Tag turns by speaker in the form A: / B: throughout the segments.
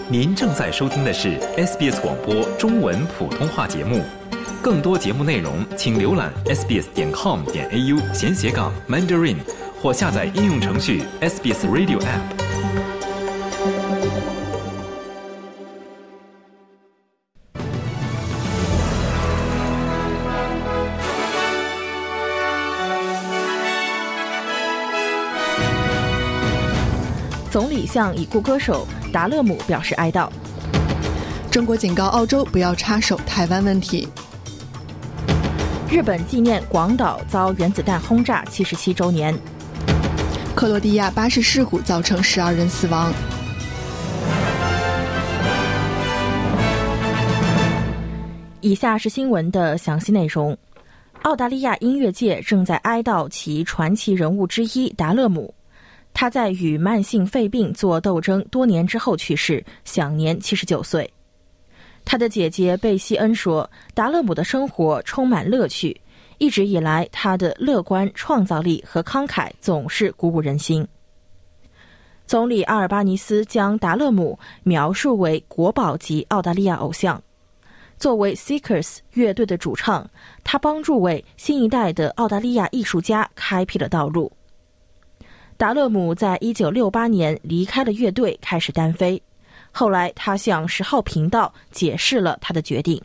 A: 您正在收听的是 SBS 广播中文普通话节目。更多节目内容请浏览 sbs.com.au/Mandarin 或下载应用程序 SBS Radio App。
B: 总理向已故歌手达勒姆表示哀悼。
C: 中国警告澳洲不要插手台湾问题。
B: 日本纪念广岛遭原子弹轰炸77周年。
C: 克罗地亚巴士事故造成12人死亡。
B: 以下是新闻的详细内容。澳大利亚音乐界正在哀悼其传奇人物之一达勒姆。他在与慢性肺病做斗争多年之后去世，享年79岁。他的姐姐贝西恩说，达勒姆的生活充满乐趣，一直以来他的乐观、创造力和慷慨总是鼓舞人心。总理阿尔巴尼斯将达勒姆描述为国宝级澳大利亚偶像。作为 Seekers 乐队的主唱，他帮助为新一代的澳大利亚艺术家开辟了道路。达勒姆在1968年离开了乐队，开始单飞。后来他向10号频道解释了他的决定。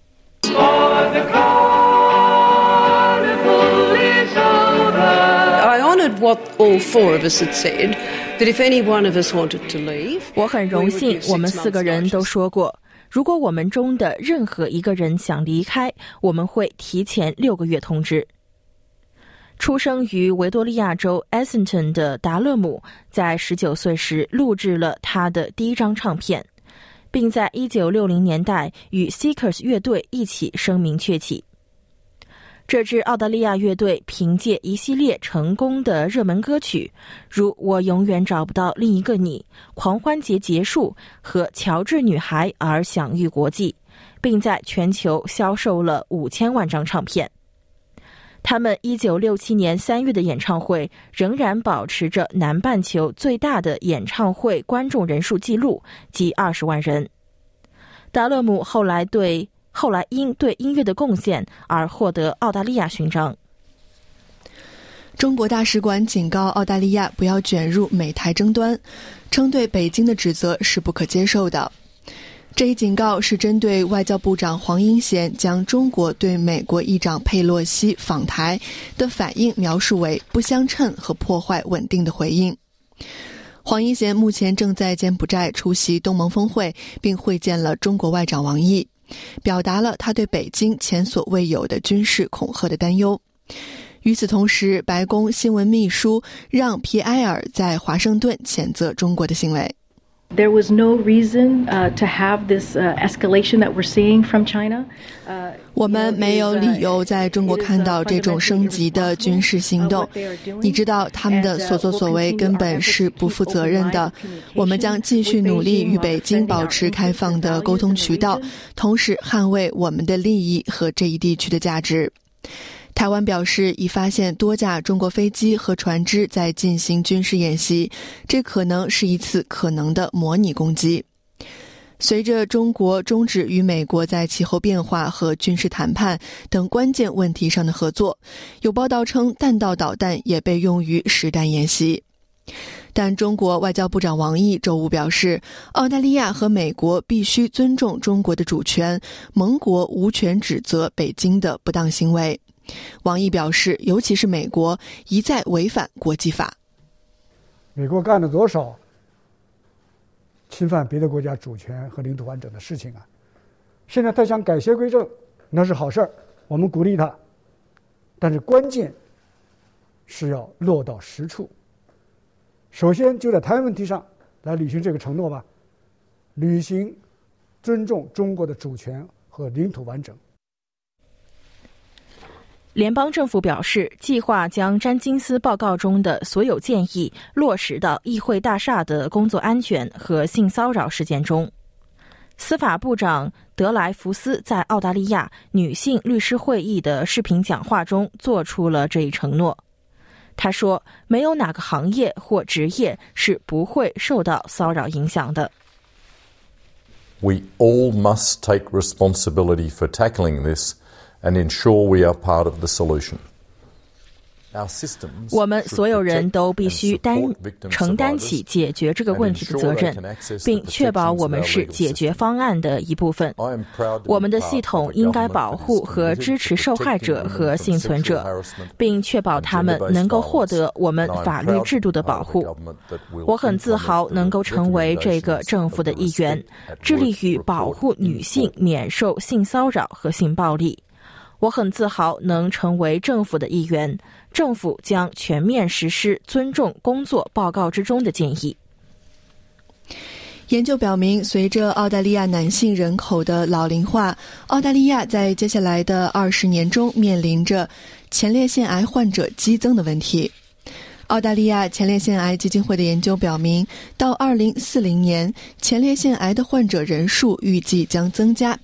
B: 我很荣幸我们4个人都说过，如果我们中的任何一个人想离开，我们会提前6个月通知。出生于维多利亚州 Essendon 的达勒姆在19岁时录制了他的第一张唱片，并在1960年代与 Seekers 乐队一起声名鹊起。这支澳大利亚乐队凭借一系列成功的热门歌曲，如《我永远找不到另一个你》、《狂欢节结束》和《乔治女孩》而享誉国际，并在全球销售了5000万张唱片。他们1967年3月的演唱会仍然保持着南半球最大的演唱会观众人数纪录，即20万人。达勒姆后来因对音乐的贡献而获得澳大利亚勋章。
C: 中国大使馆警告澳大利亚不要卷入美台争端，称对北京的指责是不可接受的。这一警告是针对外交部长黄英贤将中国对美国议长佩洛西访台的反应描述为不相称和破坏稳定的回应。黄英贤目前正在柬埔寨出席东盟峰会，并会见了中国外长王毅，表达了他对北京前所未有的军事恐吓的担忧。与此同时，白宫新闻秘书让皮埃尔在华盛顿谴责中国的行为。
D: There was no reason to have this escalation that we're seeing from China.
C: 我们没有理由在中国看到这种升级的军事行动。你知道他们的所作所为根本是不负责任的。我们将继续努力与北京保持开放的沟通渠道，同时捍卫我们的利益和这一地区的价值。台湾表示已发现多架中国飞机和船只在进行军事演习，这可能是一次可能的模拟攻击。随着中国终止与美国在气候变化和军事谈判等关键问题上的合作，有报道称弹道导弹也被用于实弹演习。但中国外交部长王毅周五表示，澳大利亚和美国必须尊重中国的主权，盟国无权指责北京的不当行为。王毅表示，尤其是美国一再违反国际法。
E: 美国干了多少侵犯别的国家主权和领土完整的事情啊？现在他想改邪归正，那是好事儿，我们鼓励他。但是关键是要落到实处。首先就在台湾问题上来履行这个承诺吧，履行尊重中国的主权和领土完整。
B: 联邦政府表示，计划将詹金斯报告中的所有建议落实到议会大厦的工作安全和性骚扰事件中。司法部长德莱福斯在澳大利亚女性律师会议的视频讲话中做出了这一承诺。他说，没有哪个行业或职业是不会受到骚扰影响的。
F: We all must take responsibility for tackling this and ensure we are part of the solution.
B: 我们所有人都必须承担起解决这个问题的责任，并确保我们是解决方案的一部分。我们的系统应该保护和支持受害者和幸存者，并确保他们能够获得我们法律制度的保护。我很自豪能够成为这个政府的一员，致力于保护女性免受性骚扰和性暴力。我很自豪能成为政府的一员，政府将全面实施尊重工作报告之中的建议。
C: 研究表明，随着澳大利亚男性人口的老龄化，澳大利亚在接下来的20年中面临着前列腺癌患者激增的问题。澳大利亚前列腺癌基金会的研究表明，到2040年，前列腺癌的患者人数预计将增加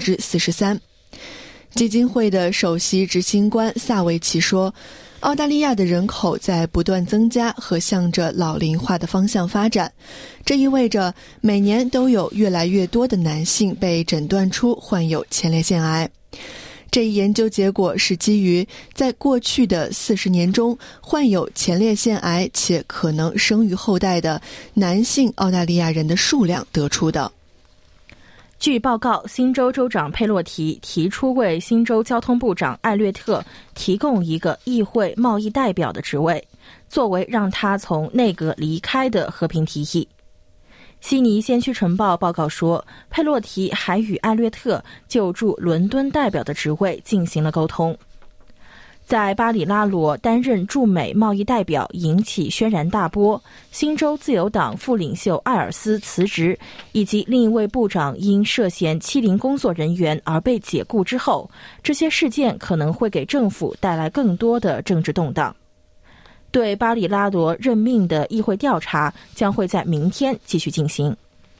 C: 43%。基金会的首席执行官萨维奇说，澳大利亚的人口在不断增加和向着老龄化的方向发展，这意味着每年都有越来越多的男性被诊断出患有前列腺癌。这一研究结果是基于在过去的40年中患有前列腺癌且可能生育后代的男性澳大利亚人的数量得出的。
B: 据报告，新州州长佩洛提提出为新州交通部长艾略特提供一个议会贸易代表的职位，作为让他从内阁离开的和平提议。悉尼先驱晨报报告说，佩洛提还与艾略特就驻伦敦代表的职位进行了沟通。在巴里拉罗担任驻美贸易代表引起轩然大波，新州自由党副领袖艾尔斯辞职，以及另一位部长因涉嫌欺凌工作人员而被解雇之后，这些事件可能会给政府带来更多的政治动荡。对巴里拉罗任命的议会调查将会在明天继续进行。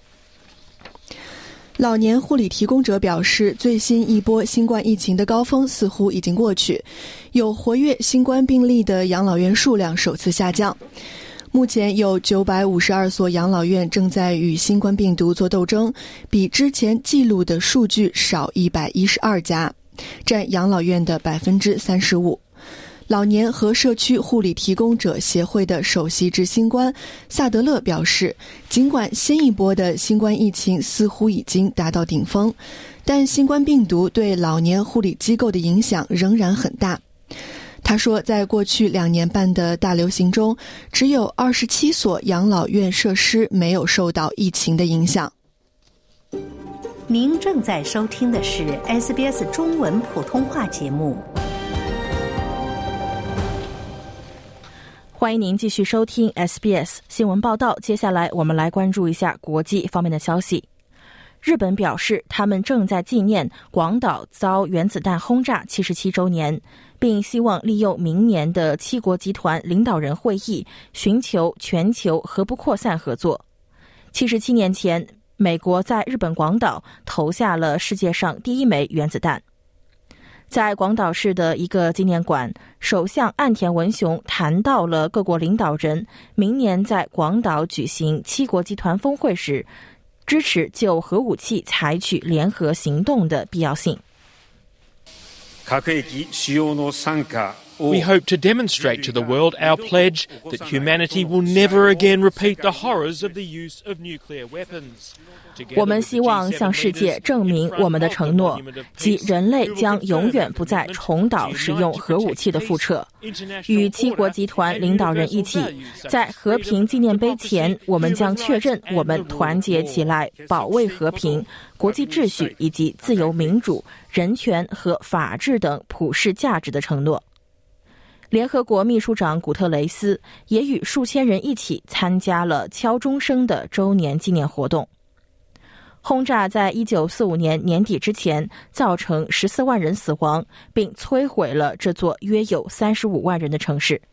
C: 老年护理提供者表示，最新一波新冠疫情的高峰似乎已经过去，有活跃新冠病例的养老院数量首次下降。目前有952所养老院正在与新冠病毒做斗争，比之前记录的数据少112家，占养老院的35%。老年和社区护理提供者协会的首席执行官萨德勒表示，尽管新一波的新冠疫情似乎已经达到顶峰，但新冠病毒对老年护理机构的影响仍然很大。他说，在过去2年半的大流行中，只有27所养老院设施没有受到疫情的影响。
G: 您正在收听的是 SBS 中文普通话节目。
B: 欢迎您继续收听 SBS 新闻报道。接下来我们来关注一下国际方面的消息。日本表示，他们正在纪念广岛遭原子弹轰炸77周年，并希望利用明年的7国集团领导人会议，寻求全球核不扩散合作。77年前，美国在日本广岛投下了世界上第一枚原子弹。在广岛市的一个纪念馆，首相岸田文雄谈到了各国领导人明年在广岛举行7国集团峰会时，支持就核武器采取联合行动的必要性。
H: We hope to demonstrate to the world our pledge that humanity will never again repeat the horrors of the use of nuclear weapons.
B: 我们希望向世界证明我们的承诺，即人类将永远不再重蹈使用核武器的覆辙。与7国集团领导人一起，在和平纪念碑前，我们将确认我们团结起来保卫和平、国际秩序以及自由民主、人权和法治等普世价值的承诺。联合国秘书长古特雷斯也与数千人一起参加了敲钟声的周年纪念活动。轰炸在1945年年底之前造成14万人死亡，并摧毁了这座约有35万人的城市。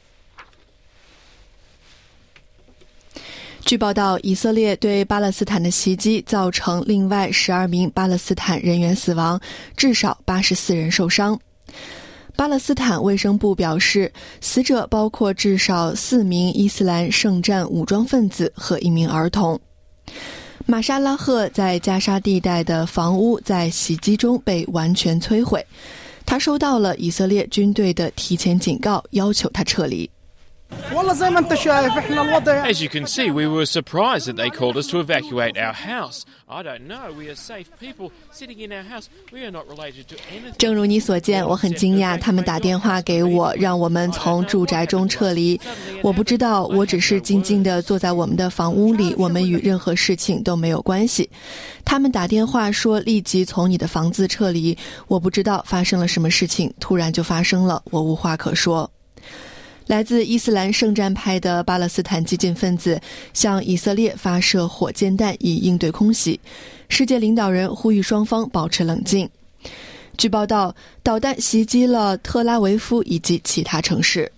C: 据报道，以色列对巴勒斯坦的袭击造成另外12名巴勒斯坦人员死亡，至少84人受伤。巴勒斯坦卫生部表示，死者包括至少4名伊斯兰圣战武装分子和1名儿童。 玛莎拉赫在加沙地带的房屋在袭击中被完全摧毁，他收到了以色列军队的提前警告，要求他撤离。
H: As you can see, we were surprised that they called us to evacuate our house. I don't know. We are safe people sitting in our house. We are not related to anything.
C: 正如你所见，我很惊讶，他们打电话给我，让我们从住宅中撤离。我不知道，我只是静静地坐在我们的房屋里，我们与任何事情都没有关系。他们打电话说立即从你的房子撤离，我不知道发生了什么事情，突然就发生了，我无话可说。来自伊斯兰圣战派的巴勒斯坦激进分子向以色列发射火箭弹以应对空袭，世界领导人呼吁双方保持冷静。据报道，导弹袭击了特拉维夫以及其他城市。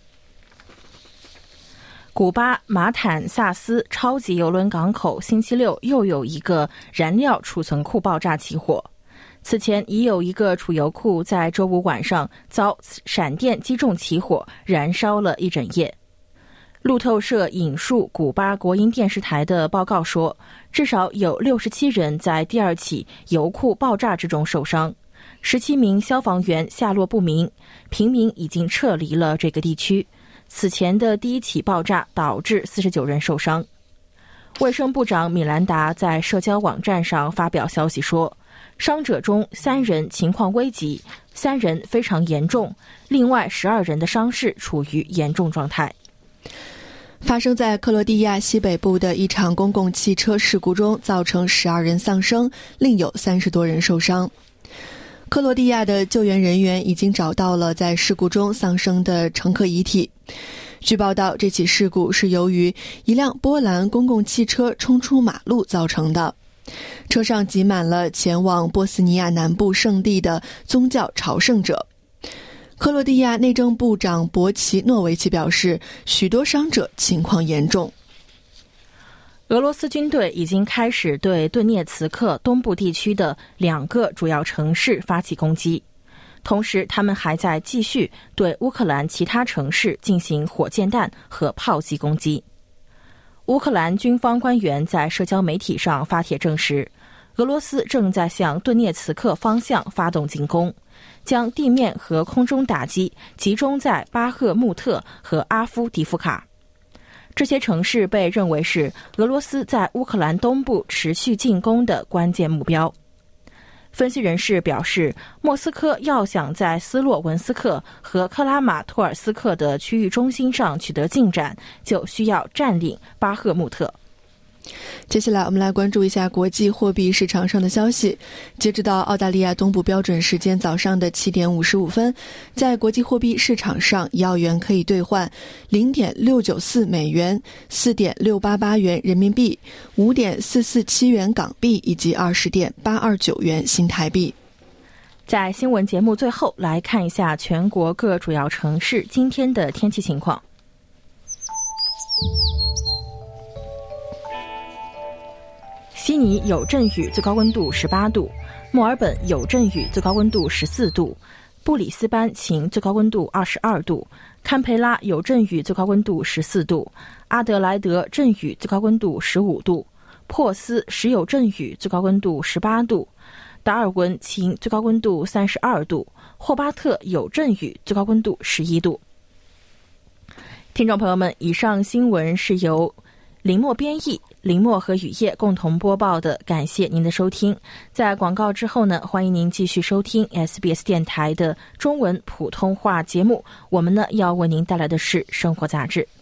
B: 古巴马坦萨斯超级邮轮港口星期六又有一个燃料储存库爆炸起火。此前已有一个储油库在周五晚上遭闪电击中起火，燃烧了一整夜。路透社引述古巴国营电视台的报告说，至少有67人在第二起油库爆炸之中受伤，17名消防员下落不明，平民已经撤离了这个地区。此前的第一起爆炸导致49人受伤。卫生部长米兰达在社交网站上发表消息说，伤者中3人情况危急，3人非常严重，另外12人的伤势处于严重状态。
C: 发生在克罗地亚西北部的一场公共汽车事故中，造成12人丧生，另有30多人受伤。克罗地亚的救援人员已经找到了在事故中丧生的乘客遗体。据报道，这起事故是由于一辆波兰公共汽车冲出马路造成的。车上挤满了前往波斯尼亚南部圣地的宗教朝圣者。克罗地亚内政部长博奇诺维奇表示，许多伤者情况严重。
B: 俄罗斯军队已经开始对顿涅茨克东部地区的2个主要城市发起攻击，同时他们还在继续对乌克兰其他城市进行火箭弹和炮击攻击。乌克兰军方官员在社交媒体上发帖证实，俄罗斯正在向顿涅茨克方向发动进攻，将地面和空中打击集中在巴赫穆特和阿夫迪夫卡。这些城市被认为是俄罗斯在乌克兰东部持续进攻的关键目标。分析人士表示，莫斯科要想在斯洛文斯克和克拉马托尔斯克的区域中心上取得进展，就需要占领巴赫穆特。
C: 接下来我们来关注一下国际货币市场上的消息。截止到澳大利亚东部标准时间早上的7点55分，在国际货币市场上，1澳元可以兑换 0.694 美元、4.688元人民币、5.447元港币以及20.829元新台币。
B: 在新闻节目最后来看一下全国各主要城市今天的天气情况。悉尼有阵雨，最高温度18度；墨尔本有阵雨，最高温度14度；布里斯班晴，最高温度22度；堪培拉有阵雨，最高温度14度；阿德莱德阵雨，最高温度15度；珀斯时有阵雨，最高温度18度；达尔文晴，最高温度32度；霍巴特有阵雨，最高温度11度。听众朋友们，以上新闻是由林默编译，林默和雨夜共同播报的，感谢您的收听。在广告之后呢，欢迎您继续收听 SBS 电台的中文普通话节目。我们呢要为您带来的是生活杂志。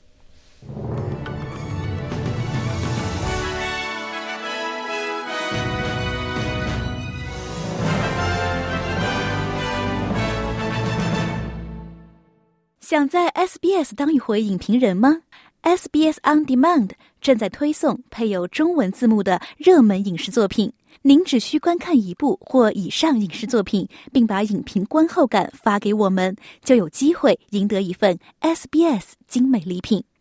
I: 想在 SBS 当一回影评人吗？ SBS On Demand 正在推送配有中文字幕的热门影视作品，您只需观看一部或以上影视作品，并把影评观后感发给我们，就有机会赢得一份 SBS 精美礼品。